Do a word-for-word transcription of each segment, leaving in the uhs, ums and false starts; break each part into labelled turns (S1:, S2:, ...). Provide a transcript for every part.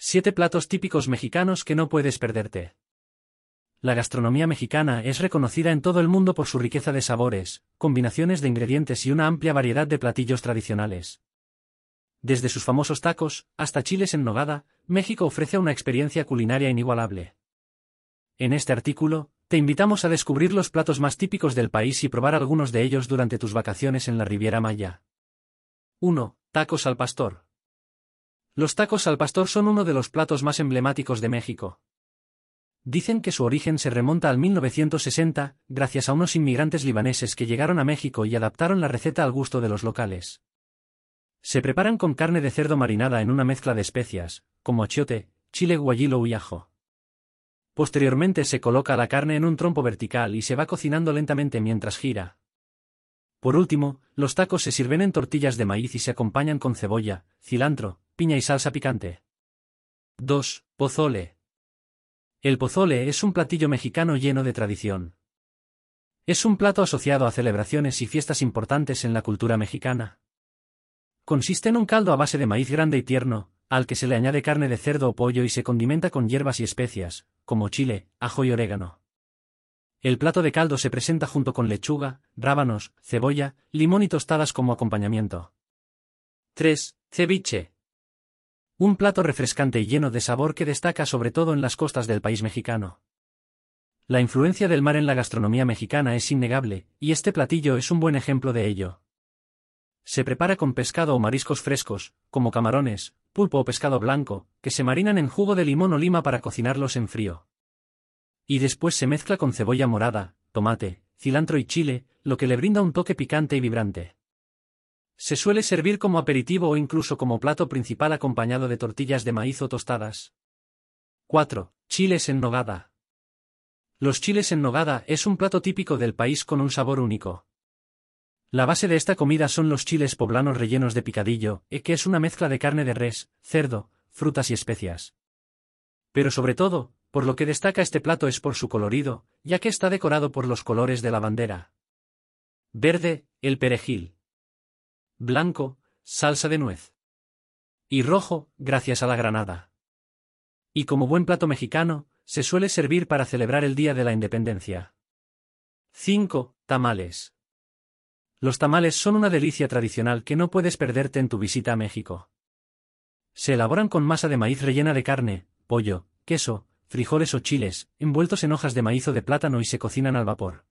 S1: Siete platos típicos mexicanos que no puedes perderte. La gastronomía mexicana es reconocida en todo el mundo por su riqueza de sabores, combinaciones de ingredientes y una amplia variedad de platillos tradicionales. Desde sus famosos tacos, hasta chiles en nogada, México ofrece una experiencia culinaria inigualable. En este artículo, te invitamos a descubrir los platos más típicos del país y probar algunos de ellos durante tus vacaciones en la Riviera Maya. uno. Tacos al pastor. Los tacos al pastor son uno de los platos más emblemáticos de México. Dicen que su origen se remonta al mil novecientos sesenta, gracias a unos inmigrantes libaneses que llegaron a México y adaptaron la receta al gusto de los locales. Se preparan con carne de cerdo marinada en una mezcla de especias, como achiote, chile guajillo y ajo. Posteriormente se coloca la carne en un trompo vertical y se va cocinando lentamente mientras gira. Por último, los tacos se sirven en tortillas de maíz y se acompañan con cebolla, cilantro, piña y salsa picante. dos. Pozole. El pozole es un platillo mexicano lleno de tradición. Es un plato asociado a celebraciones y fiestas importantes en la cultura mexicana. Consiste en un caldo a base de maíz grande y tierno, al que se le añade carne de cerdo o pollo y se condimenta con hierbas y especias, como chile, ajo y orégano. El plato de caldo se presenta junto con lechuga, rábanos, cebolla, limón y tostadas como acompañamiento. tres. Ceviche. Un plato refrescante y lleno de sabor que destaca sobre todo en las costas del país mexicano. La influencia del mar en la gastronomía mexicana es innegable, y este platillo es un buen ejemplo de ello. Se prepara con pescado o mariscos frescos, como camarones, pulpo o pescado blanco, que se marinan en jugo de limón o lima para cocinarlos en frío. Y después se mezcla con cebolla morada, tomate, cilantro y chile, lo que le brinda un toque picante y vibrante. Se suele servir como aperitivo o incluso como plato principal acompañado de tortillas de maíz o tostadas. cuatro. Chiles en nogada. Los chiles en nogada es un plato típico del país con un sabor único. La base de esta comida son los chiles poblanos rellenos de picadillo, que es una mezcla de carne de res, cerdo, frutas y especias. Pero sobre todo, por lo que destaca este plato es por su colorido, ya que está decorado por los colores de la bandera. Verde, el perejil. Blanco, salsa de nuez. Y rojo, gracias a la granada. Y como buen plato mexicano, se suele servir para celebrar el Día de la Independencia. cinco. Tamales. Los tamales son una delicia tradicional que no puedes perderte en tu visita a México. Se elaboran con masa de maíz rellena de carne, pollo, queso, frijoles o chiles, envueltos en hojas de maíz o de plátano y se cocinan al vapor.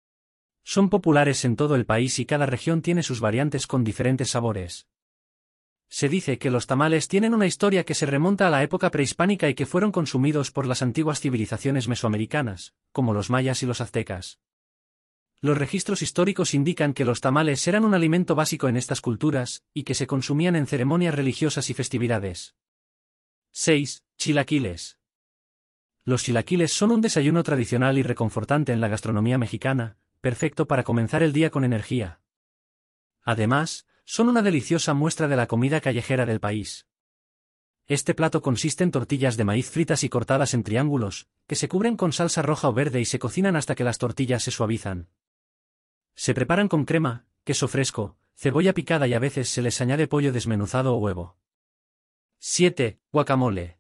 S1: Son populares en todo el país y cada región tiene sus variantes con diferentes sabores. Se dice que los tamales tienen una historia que se remonta a la época prehispánica y que fueron consumidos por las antiguas civilizaciones mesoamericanas, como los mayas y los aztecas. Los registros históricos indican que los tamales eran un alimento básico en estas culturas, y que se consumían en ceremonias religiosas y festividades. seis. Chilaquiles. Los chilaquiles son un desayuno tradicional y reconfortante en la gastronomía mexicana, perfecto para comenzar el día con energía. Además, son una deliciosa muestra de la comida callejera del país. Este plato consiste en tortillas de maíz fritas y cortadas en triángulos, que se cubren con salsa roja o verde y se cocinan hasta que las tortillas se suavizan. Se preparan con crema, queso fresco, cebolla picada y a veces se les añade pollo desmenuzado o huevo. siete. Guacamole.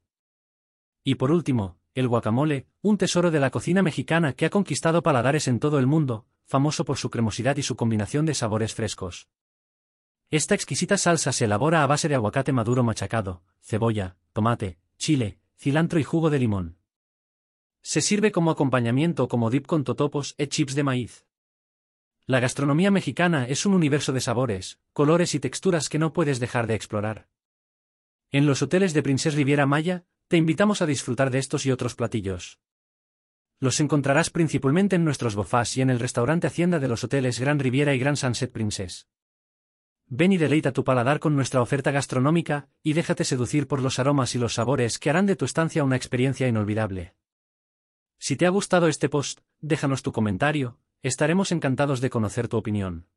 S1: Y por último, el guacamole, un tesoro de la cocina mexicana que ha conquistado paladares en todo el mundo, famoso por su cremosidad y su combinación de sabores frescos. Esta exquisita salsa se elabora a base de aguacate maduro machacado, cebolla, tomate, chile, cilantro y jugo de limón. Se sirve como acompañamiento o como dip con totopos e chips de maíz. La gastronomía mexicana es un universo de sabores, colores y texturas que no puedes dejar de explorar. En los hoteles de Princess Riviera Maya, te invitamos a disfrutar de estos y otros platillos. Los encontrarás principalmente en nuestros buffets y en el restaurante Hacienda de los hoteles Gran Riviera y Gran Sunset Princess. Ven y deleita tu paladar con nuestra oferta gastronómica, y déjate seducir por los aromas y los sabores que harán de tu estancia una experiencia inolvidable. Si te ha gustado este post, déjanos tu comentario, estaremos encantados de conocer tu opinión.